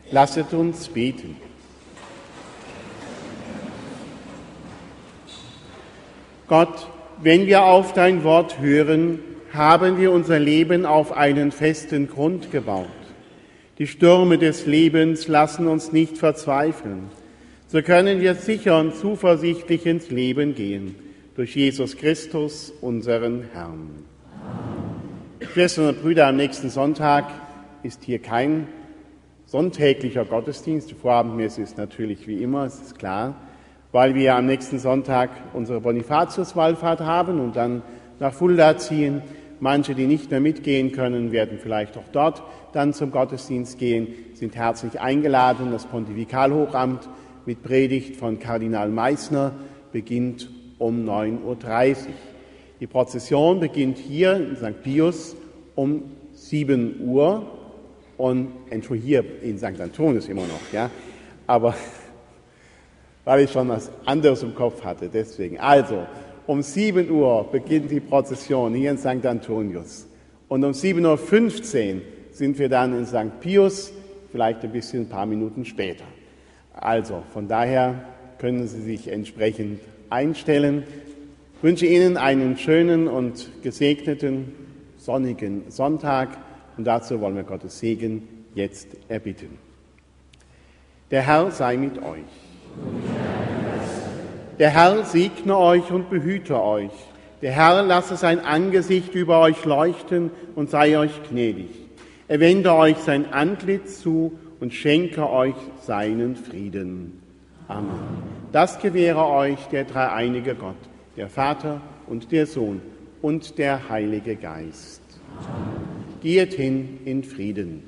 Lasset uns beten. Gott, wenn wir auf dein Wort hören, haben wir unser Leben auf einen festen Grund gebaut. Die Stürme des Lebens lassen uns nicht verzweifeln. So können wir sicher und zuversichtlich ins Leben gehen, durch Jesus Christus, unseren Herrn. Schwestern und Brüder, am nächsten Sonntag ist hier kein sonntäglicher Gottesdienst. Die Vorabendmesse ist natürlich wie immer, es ist klar, weil wir am nächsten Sonntag unsere Bonifatius-Wallfahrt haben und dann nach Fulda ziehen. Manche, die nicht mehr mitgehen können, werden vielleicht auch dort dann zum Gottesdienst gehen, sind herzlich eingeladen. Das Pontifikalhochamt mit Predigt von Kardinal Meissner beginnt um 9.30 Uhr. Die Prozession beginnt hier in St. Pius um 7 Uhr und hier in St. Antonius immer noch, ja, aber weil ich schon was anderes im Kopf hatte, deswegen. Also, um 7 Uhr beginnt die Prozession hier in St. Antonius. Und um 7.15 Uhr sind wir dann in St. Pius, vielleicht ein paar Minuten später. Also, von daher können Sie sich entsprechend einstellen. Ich wünsche Ihnen einen schönen und gesegneten, sonnigen Sonntag. Und dazu wollen wir Gottes Segen jetzt erbitten. Der Herr sei mit euch. Der Herr segne euch und behüte euch. Der Herr lasse sein Angesicht über euch leuchten und sei euch gnädig. Er wende euch sein Antlitz zu und schenke euch seinen Frieden. Amen. Das gewähre euch der dreieinige Gott, der Vater und der Sohn und der Heilige Geist. Amen. Geht hin in Frieden.